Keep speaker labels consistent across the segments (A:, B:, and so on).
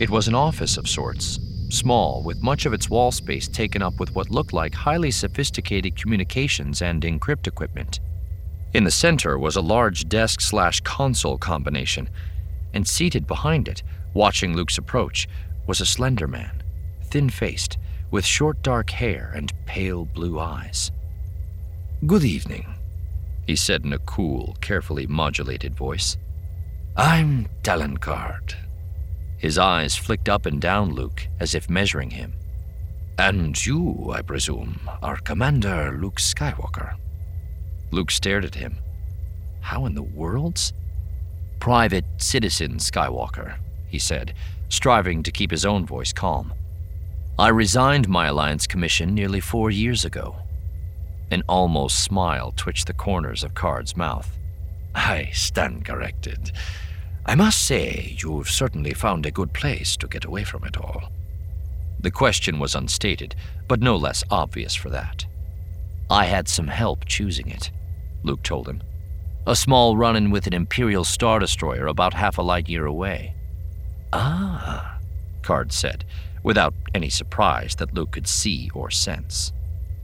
A: It was an office of sorts, small, with much of its wall space taken up with what looked like highly sophisticated communications and encrypt equipment. In the center was a large desk/console combination, and seated behind it, watching Luke's approach, was a slender man, thin-faced, with short dark hair and pale blue eyes.
B: "Good evening,"
A: he said in a cool, carefully modulated voice.
B: "I'm Talon Karrde."
A: His eyes flicked up and down Luke, as if measuring him.
B: "And you, I presume, are Commander Luke Skywalker."
A: Luke stared at him. How in the world's? "Private Citizen Skywalker," he said, striving to keep his own voice calm. "I resigned my Alliance commission nearly 4 years ago." An almost smile twitched the corners of Karrde's mouth.
B: "I stand corrected. I must say, you've certainly found a good place to get away from it all."
A: The question was unstated, but no less obvious for that. "I had some help choosing it," Luke told him. "A small run-in with an Imperial Star Destroyer about half a light year away."
B: "Ah,"
A: Karrde said, without any surprise that Luke could see or sense.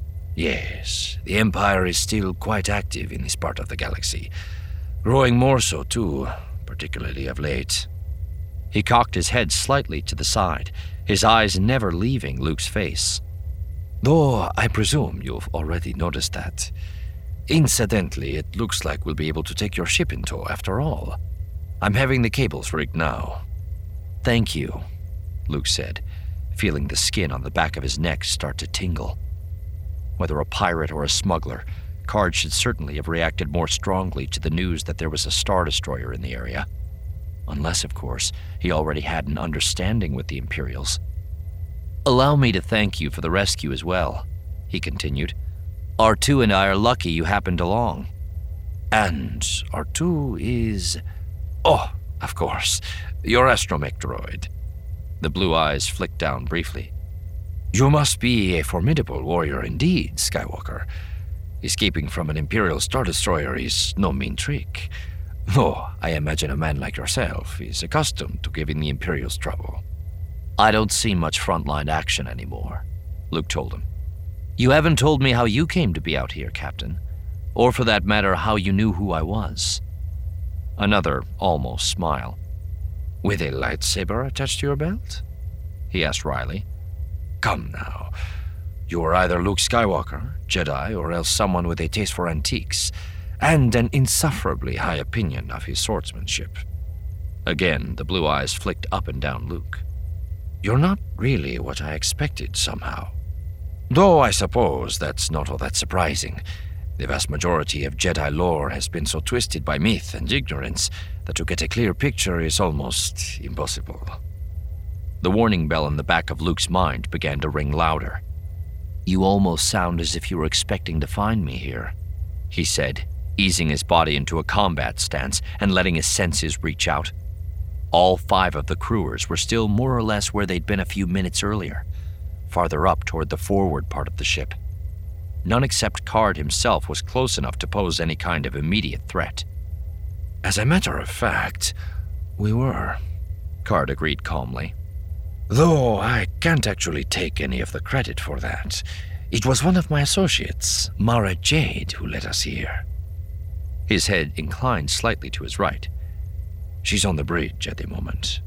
B: "Yes, the Empire is still quite active in this part of the galaxy. Growing more so, too, particularly of late."
A: He cocked his head slightly to the side, his eyes never leaving Luke's face.
B: "Though I presume you've already noticed that. Incidentally, it looks like we'll be able to take your ship in tow after all. I'm having the cables rigged now."
A: "Thank you," Luke said, feeling the skin on the back of his neck start to tingle. Whether a pirate or a smuggler, Karrde should certainly have reacted more strongly to the news that there was a Star Destroyer in the area. Unless, of course, he already had an understanding with the Imperials. "Allow me to thank you for the rescue as well," he continued. "R2 and I are lucky you happened along."
B: "And R2 is... Oh, of course, your astromech droid."
A: The blue eyes flicked down briefly.
B: "You must be a formidable warrior indeed, Skywalker. Escaping from an Imperial Star Destroyer is no mean trick. Though I imagine a man like yourself is accustomed to giving the Imperials trouble."
A: "I don't see much frontline action anymore," Luke told him. "You haven't told me how you came to be out here, Captain. Or for that matter, how you knew who I was." Another almost smile.
B: "With a lightsaber attached to your belt?"
A: he asked wryly.
B: "Come now. You are either Luke Skywalker, Jedi, or else someone with a taste for antiques, and an insufferably high opinion of his swordsmanship."
A: Again, the blue eyes flicked up and down Luke.
B: "You're not really what I expected somehow. Though I suppose that's not all that surprising. The vast majority of Jedi lore has been so twisted by myth and ignorance that to get a clear picture is almost impossible."
A: The warning bell in the back of Luke's mind began to ring louder. "You almost sound as if you were expecting to find me here," he said, easing his body into a combat stance and letting his senses reach out. All 5 of the crewers were still more or less where they'd been a few minutes earlier, farther up toward the forward part of the ship. None except Karrde himself was close enough to pose any kind of immediate threat.
B: "As a matter of fact, we were,"
A: Karrde agreed calmly.
B: "Though I can't actually take any of the credit for that. It was one of my associates, Mara Jade, who led us here."
A: His head inclined slightly to his right.
B: "She's on the bridge at the moment."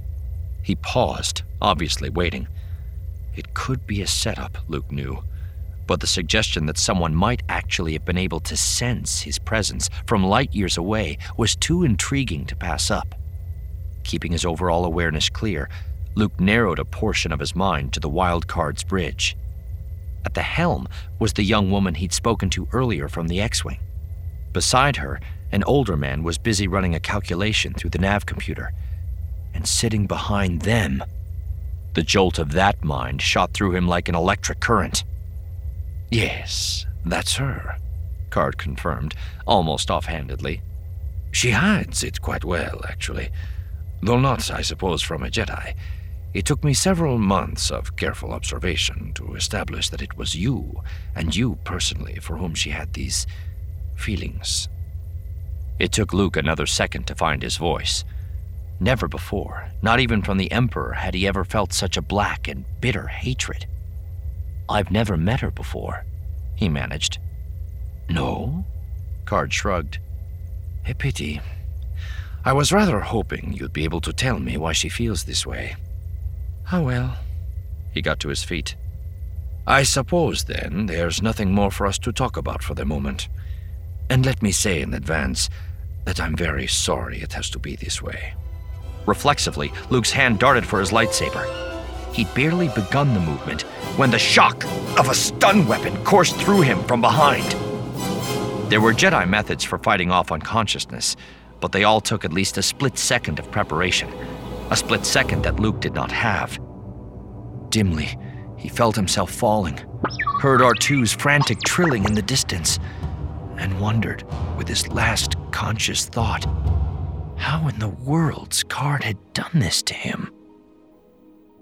A: He paused, obviously waiting. It could be a setup, Luke knew, but the suggestion that someone might actually have been able to sense his presence from light years away was too intriguing to pass up. Keeping his overall awareness clear, Luke narrowed a portion of his mind to the Wild Karrde's bridge. At the helm was the young woman he'd spoken to earlier from the X-Wing. Beside her, an older man was busy running a calculation through the nav computer. And sitting behind them, the jolt of that mind shot through him like an electric current.
B: "Yes, that's her,"
A: Karrde confirmed, almost offhandedly.
B: "She hides it quite well, actually. Though not, I suppose, from a Jedi. It took me several months of careful observation to establish that it was you, and you personally, for whom she had these feelings."
A: It took Luke another second to find his voice. Never before, not even from the Emperor, had he ever felt such a black and bitter hatred. "I've never met her before," he managed.
B: "No?"
A: Card shrugged.
B: "A pity. I was rather hoping you'd be able to tell me why she feels this way. Ah well."
A: He got to his feet.
B: "I suppose, then, there's nothing more for us to talk about for the moment. And let me say in advance that I'm very sorry it has to be this way."
A: Reflexively, Luke's hand darted for his lightsaber. He'd barely begun the movement when the shock of a stun weapon coursed through him from behind. There were Jedi methods for fighting off unconsciousness, but they all took at least a split second of preparation, a split second that Luke did not have. Dimly, he felt himself falling, heard R2's frantic trilling in the distance, and wondered, with his last conscious thought, how in the world Card had done this to him.